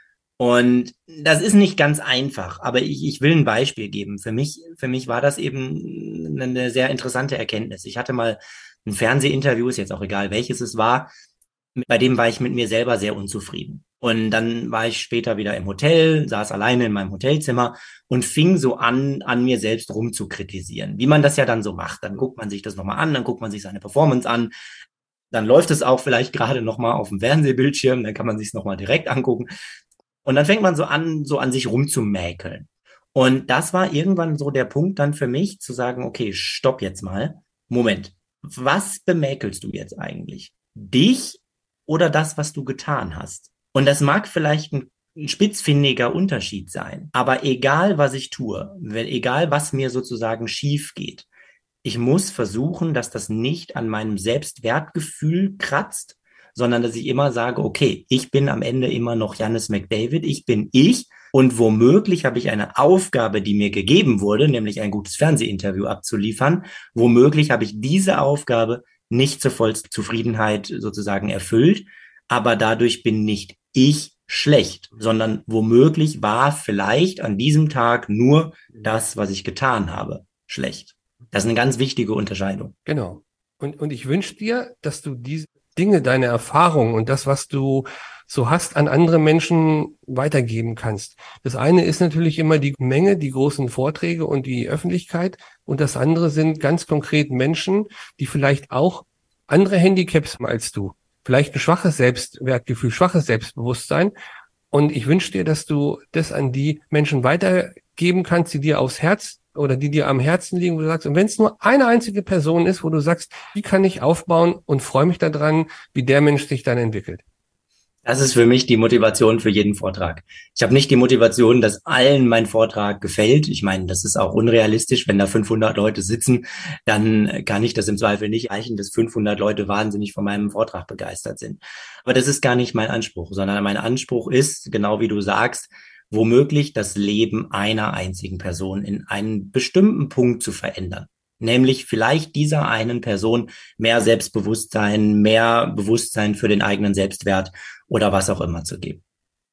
Und das ist nicht ganz einfach, aber ich will ein Beispiel geben. Für mich war das eben eine sehr interessante Erkenntnis. Ich hatte mal ein Fernsehinterview, ist jetzt auch egal, welches es war, bei dem war ich mit mir selber sehr unzufrieden. Und dann war ich später wieder im Hotel, saß alleine in meinem Hotelzimmer und fing so an mir selbst rumzukritisieren. Wie man das ja dann so macht. Dann guckt man sich das nochmal an, dann guckt man sich seine Performance an. Dann läuft es auch vielleicht gerade nochmal auf dem Fernsehbildschirm, dann kann man sich es nochmal direkt angucken. Und dann fängt man so an sich rumzumäkeln. Und das war irgendwann so der Punkt dann für mich, zu sagen, okay, stopp jetzt mal. Moment, was bemäkelst du jetzt eigentlich? Dich oder das, was du getan hast? Und das mag vielleicht ein spitzfindiger Unterschied sein, aber egal, was ich tue, egal, was mir sozusagen schief geht, ich muss versuchen, dass das nicht an meinem Selbstwertgefühl kratzt, sondern dass ich immer sage, okay, ich bin am Ende immer noch Jannis McDavid, ich bin ich, und womöglich habe ich eine Aufgabe, die mir gegeben wurde, nämlich ein gutes Fernsehinterview abzuliefern. Womöglich habe ich diese Aufgabe nicht zur vollsten Zufriedenheit sozusagen erfüllt, aber dadurch bin nicht ich schlecht, sondern womöglich war vielleicht an diesem Tag nur das, was ich getan habe, schlecht. Das ist eine ganz wichtige Unterscheidung. Genau. Und ich wünsche dir, dass du diese Dinge, deine Erfahrungen und das, was du so hast, an andere Menschen weitergeben kannst. Das eine ist natürlich immer die Menge, die großen Vorträge und die Öffentlichkeit. Und das andere sind ganz konkret Menschen, die vielleicht auch andere Handicaps haben als du. Vielleicht ein schwaches Selbstwertgefühl, schwaches Selbstbewusstsein. Und ich wünsche dir, dass du das an die Menschen weitergeben kannst, die dir aufs Herz oder die dir am Herzen liegen, wo du sagst, und wenn es nur eine einzige Person ist, wo du sagst, wie kann ich aufbauen, und freue mich daran, wie der Mensch sich dann entwickelt. Das ist für mich die Motivation für jeden Vortrag. Ich habe nicht die Motivation, dass allen mein Vortrag gefällt. Ich meine, das ist auch unrealistisch. Wenn da 500 Leute sitzen, dann kann ich das im Zweifel nicht erreichen, dass 500 Leute wahnsinnig von meinem Vortrag begeistert sind. Aber das ist gar nicht mein Anspruch, sondern mein Anspruch ist, genau wie du sagst, womöglich das Leben einer einzigen Person in einem bestimmten Punkt zu verändern. Nämlich vielleicht dieser einen Person mehr Selbstbewusstsein, mehr Bewusstsein für den eigenen Selbstwert oder was auch immer zu geben.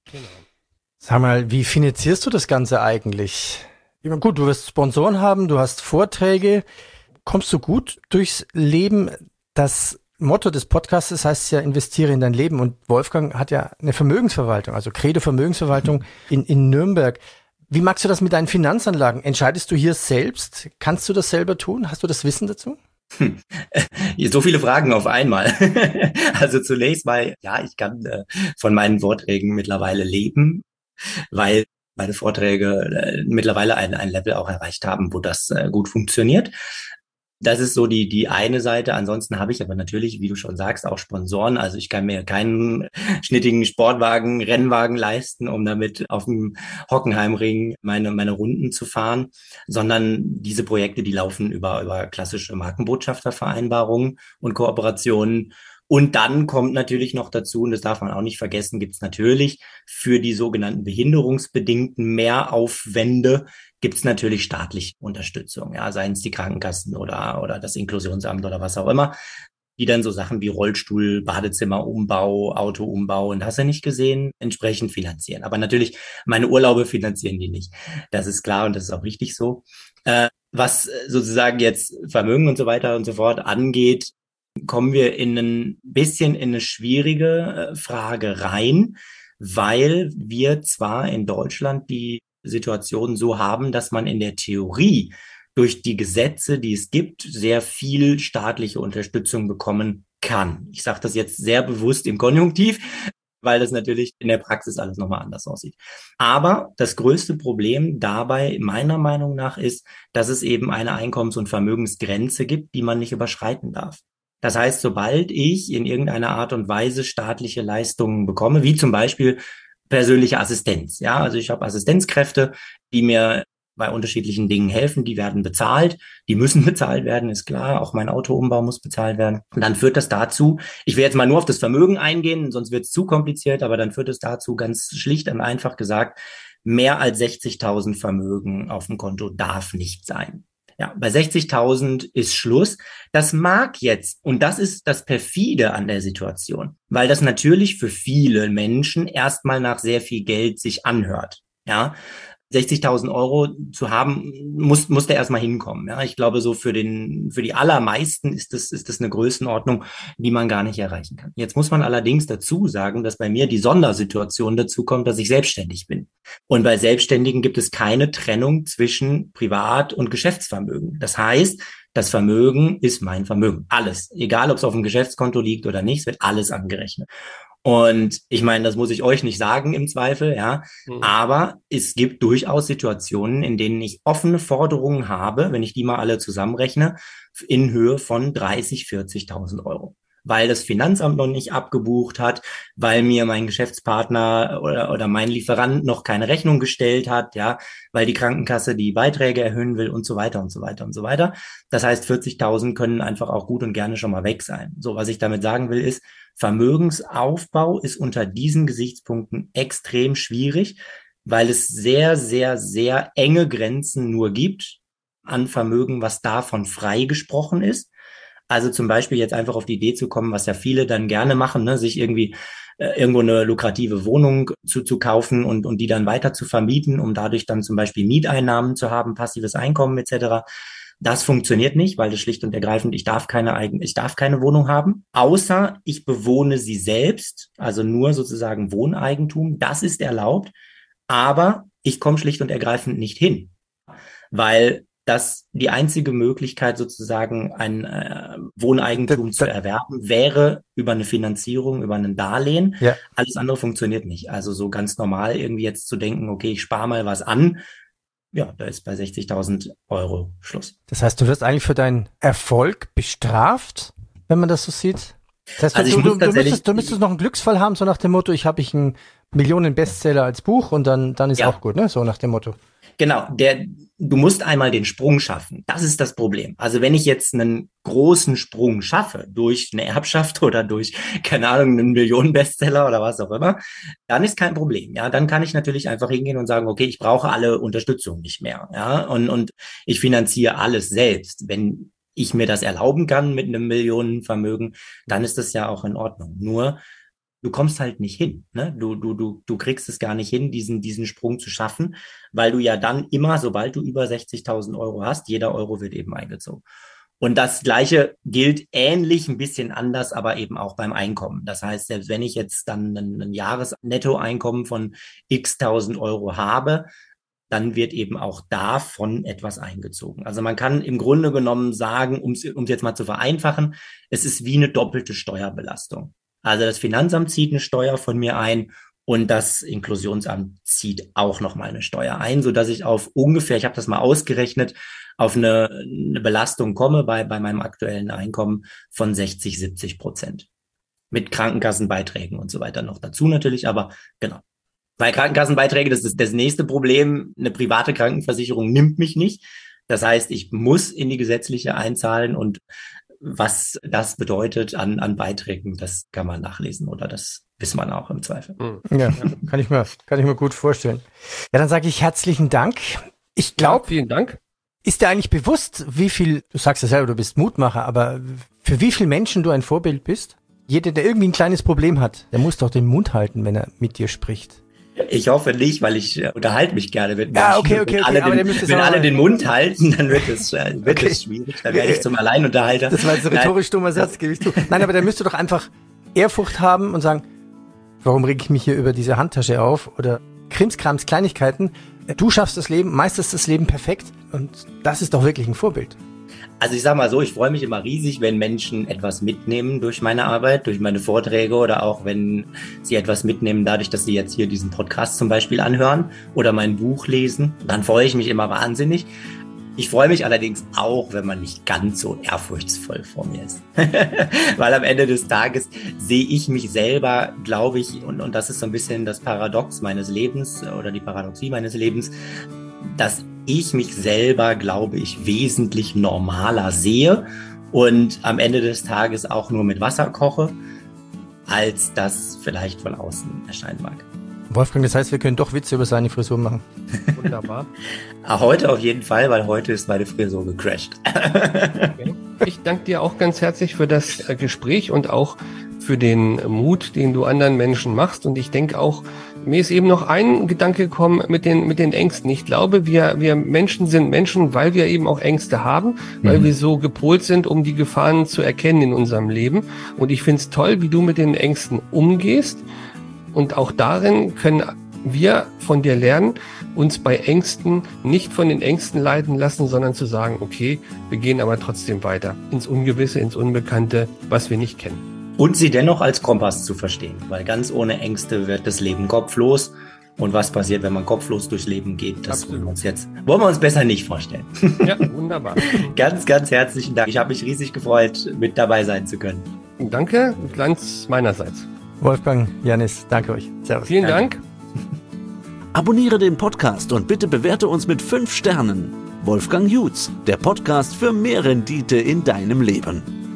Genau. Sag mal, wie finanzierst du das Ganze eigentlich? Ich meine, gut, du wirst Sponsoren haben, du hast Vorträge. Kommst du gut durchs Leben? Das Motto des Podcasts heißt ja, investiere in dein Leben. Und Wolfgang hat ja eine Vermögensverwaltung, also Credo Vermögensverwaltung in Nürnberg. Wie magst du das mit deinen Finanzanlagen? Entscheidest du hier selbst? Kannst du das selber tun? Hast du das Wissen dazu? So viele Fragen auf einmal. Also zunächst mal, ja, ich kann von meinen Vorträgen mittlerweile leben, weil meine Vorträge mittlerweile ein Level auch erreicht haben, wo das gut funktioniert. Das ist so die eine Seite. Ansonsten habe ich aber natürlich, wie du schon sagst, auch Sponsoren. Also ich kann mir keinen schnittigen Sportwagen, Rennwagen leisten, um damit auf dem Hockenheimring meine Runden zu fahren, sondern diese Projekte, die laufen über klassische Markenbotschaftervereinbarungen und Kooperationen. Und dann kommt natürlich noch dazu, und das darf man auch nicht vergessen, gibt es natürlich für die sogenannten behinderungsbedingten Mehraufwände gibt es natürlich staatliche Unterstützung, ja, seien es die Krankenkassen oder das Inklusionsamt oder was auch immer, die dann so Sachen wie Rollstuhl, Badezimmerumbau, Autoumbau und hast du nicht gesehen, entsprechend finanzieren. Aber natürlich, meine Urlaube finanzieren die nicht. Das ist klar und das ist auch richtig so. Was sozusagen jetzt Vermögen und so weiter und so fort angeht, kommen wir in ein bisschen in eine schwierige Frage rein, weil wir zwar in Deutschland die Situation so haben, dass man in der Theorie durch die Gesetze, die es gibt, sehr viel staatliche Unterstützung bekommen kann. Ich sage das jetzt sehr bewusst im Konjunktiv, weil das natürlich in der Praxis alles nochmal anders aussieht. Aber das größte Problem dabei meiner Meinung nach ist, dass es eben eine Einkommens- und Vermögensgrenze gibt, die man nicht überschreiten darf. Das heißt, sobald ich in irgendeiner Art und Weise staatliche Leistungen bekomme, wie zum Beispiel persönliche Assistenz, ja, also ich habe Assistenzkräfte, die mir bei unterschiedlichen Dingen helfen, die werden bezahlt, die müssen bezahlt werden, ist klar, auch mein Autoumbau muss bezahlt werden. Und dann führt das dazu, ich will jetzt mal nur auf das Vermögen eingehen, sonst wird es zu kompliziert, aber dann führt es dazu, ganz schlicht und einfach gesagt, mehr als 60.000 Vermögen auf dem Konto darf nicht sein. Ja, bei 60.000 ist Schluss. Das mag jetzt, und das ist das Perfide an der Situation, weil das natürlich für viele Menschen erstmal nach sehr viel Geld sich anhört. Ja, 60.000 Euro zu haben, muss der erstmal hinkommen. Ja, ich glaube, so für die allermeisten ist das eine Größenordnung, die man gar nicht erreichen kann. Jetzt muss man allerdings dazu sagen, dass bei mir die Sondersituation dazu kommt, dass ich selbstständig bin. Und bei Selbstständigen gibt es keine Trennung zwischen Privat- und Geschäftsvermögen. Das heißt, das Vermögen ist mein Vermögen. Alles. Egal, ob es auf dem Geschäftskonto liegt oder nicht, es wird alles angerechnet. Und ich meine, das muss ich euch nicht sagen im Zweifel, ja. Aber es gibt durchaus Situationen, in denen ich offene Forderungen habe, wenn ich die mal alle zusammenrechne, in Höhe von 30.000, 40.000 Euro. Weil das Finanzamt noch nicht abgebucht hat, weil mir mein Geschäftspartner oder mein Lieferant noch keine Rechnung gestellt hat, ja, weil die Krankenkasse die Beiträge erhöhen will und so weiter und so weiter und so weiter. Das heißt, 40.000 können einfach auch gut und gerne schon mal weg sein. So, was ich damit sagen will, ist, Vermögensaufbau ist unter diesen Gesichtspunkten extrem schwierig, weil es sehr, sehr, sehr enge Grenzen nur gibt an Vermögen, was davon freigesprochen ist. Also zum Beispiel jetzt einfach auf die Idee zu kommen, was ja viele dann gerne machen, ne, sich irgendwie irgendwo eine lukrative Wohnung zu kaufen und die dann weiter zu vermieten, um dadurch dann zum Beispiel Mieteinnahmen zu haben, passives Einkommen etc. Das funktioniert nicht, weil das schlicht und ergreifend, ich darf keine Wohnung haben, außer ich bewohne sie selbst, also nur sozusagen Wohneigentum, das ist erlaubt, aber ich komme schlicht und ergreifend nicht hin, weil das die einzige Möglichkeit sozusagen ein Wohneigentum zu erwerben wäre über eine Finanzierung, über ein Darlehen. Ja. Alles andere funktioniert nicht. Also so ganz normal irgendwie jetzt zu denken, okay, ich spare mal was an, ja, da ist bei 60.000 Euro Schluss. Das heißt, du wirst eigentlich für deinen Erfolg bestraft, wenn man das so sieht? Das heißt, also du müsstest noch einen Glücksfall haben, so nach dem Motto, ich habe einen Millionen-Bestseller als Buch und dann ist auch gut, ne? So nach dem Motto. Genau, du musst einmal den Sprung schaffen. Das ist das Problem. Also wenn ich jetzt einen großen Sprung schaffe, durch eine Erbschaft oder durch, keine Ahnung, einen Millionen-Bestseller oder was auch immer, dann ist kein Problem. Ja, dann kann ich natürlich einfach hingehen und sagen, okay, ich brauche alle Unterstützung nicht mehr. Ja, und ich finanziere alles selbst. Wenn ich mir das erlauben kann mit einem Millionenvermögen, dann ist das ja auch in Ordnung. Nur du kommst halt nicht hin. Ne? Du kriegst es gar nicht hin, diesen Sprung zu schaffen, weil du ja dann immer, sobald du über 60.000 Euro hast, jeder Euro wird eben eingezogen. Und das Gleiche gilt ähnlich, ein bisschen anders, aber eben auch beim Einkommen. Das heißt, selbst wenn ich jetzt dann ein Jahresnettoeinkommen von x tausend Euro habe, dann wird eben auch davon etwas eingezogen. Also man kann im Grunde genommen sagen, um es jetzt mal zu vereinfachen, es ist wie eine doppelte Steuerbelastung. Also das Finanzamt zieht eine Steuer von mir ein und das Inklusionsamt zieht auch nochmal eine Steuer ein, sodass ich auf ungefähr, ich habe das mal ausgerechnet, auf eine Belastung komme bei meinem aktuellen Einkommen von 60-70%. Mit Krankenkassenbeiträgen und so weiter noch dazu natürlich, aber genau. Bei Krankenkassenbeiträgen, das ist das nächste Problem. Eine private Krankenversicherung nimmt mich nicht. Das heißt, ich muss in die gesetzliche einzahlen und was das bedeutet an Beiträgen, das kann man nachlesen oder das wissen man auch im Zweifel. Ja, kann ich mir gut vorstellen. Ja, dann sage ich herzlichen Dank. Ich glaube, vielen Dank. Ist dir eigentlich bewusst, wie viel, du sagst ja selber, du bist Mutmacher, aber für wie viele Menschen du ein Vorbild bist? Jeder, der irgendwie ein kleines Problem hat, der muss doch den Mund halten, wenn er mit dir spricht. Ich hoffe nicht, weil ich unterhalte mich gerne mit Menschen. Ja, okay. Wenn alle den Mund halten, dann wird es schwierig. Dann werde ich zum Alleinunterhalter. Das war jetzt ein rhetorisch dummer Satz, gebe ich zu. Nein, aber da müsst du doch einfach Ehrfurcht haben und sagen, warum reg ich mich hier über diese Handtasche auf? Oder Krimskrams, Kleinigkeiten. Du schaffst das Leben, meisterst das Leben perfekt und das ist doch wirklich ein Vorbild. Also ich sage mal so, ich freue mich immer riesig, wenn Menschen etwas mitnehmen durch meine Arbeit, durch meine Vorträge oder auch wenn sie etwas mitnehmen dadurch, dass sie jetzt hier diesen Podcast zum Beispiel anhören oder mein Buch lesen. Dann freue ich mich immer wahnsinnig. Ich freue mich allerdings auch, wenn man nicht ganz so ehrfurchtsvoll vor mir ist. Weil am Ende des Tages sehe ich mich selber, glaube ich, und das ist so ein bisschen das Paradox meines Lebens oder die Paradoxie meines Lebens, dass ich mich selber, glaube ich, wesentlich normaler sehe und am Ende des Tages auch nur mit Wasser koche, als das vielleicht von außen erscheinen mag. Wolfgang, das heißt, wir können doch Witze über seine Frisur machen. Wunderbar. Heute auf jeden Fall, weil heute ist meine Frisur gecrashed. Okay. Ich danke dir auch ganz herzlich für das Gespräch und auch für den Mut, den du anderen Menschen machst. Und ich denke auch, mir ist eben noch ein Gedanke gekommen mit den Ängsten. Ich glaube, wir Menschen sind Menschen, weil wir eben auch Ängste haben, weil wir so gepolt sind, um die Gefahren zu erkennen in unserem Leben. Und ich finde es toll, wie du mit den Ängsten umgehst. Und auch darin können wir von dir lernen, uns bei Ängsten nicht von den Ängsten leiten lassen, sondern zu sagen, okay, wir gehen aber trotzdem weiter ins Ungewisse, ins Unbekannte, was wir nicht kennen. Und sie dennoch als Kompass zu verstehen, weil ganz ohne Ängste wird das Leben kopflos. Und was passiert, wenn man kopflos durchs Leben geht, das wollen wir uns besser nicht vorstellen. Ja, wunderbar. Ganz, ganz herzlichen Dank. Ich habe mich riesig gefreut, mit dabei sein zu können. Danke, ganz meinerseits. Wolfgang, Janis, danke euch. Servus. Vielen Dank. Abonniere den Podcast und bitte bewerte uns mit 5 Sternen. Wolfgang Jutz, der Podcast für mehr Rendite in deinem Leben.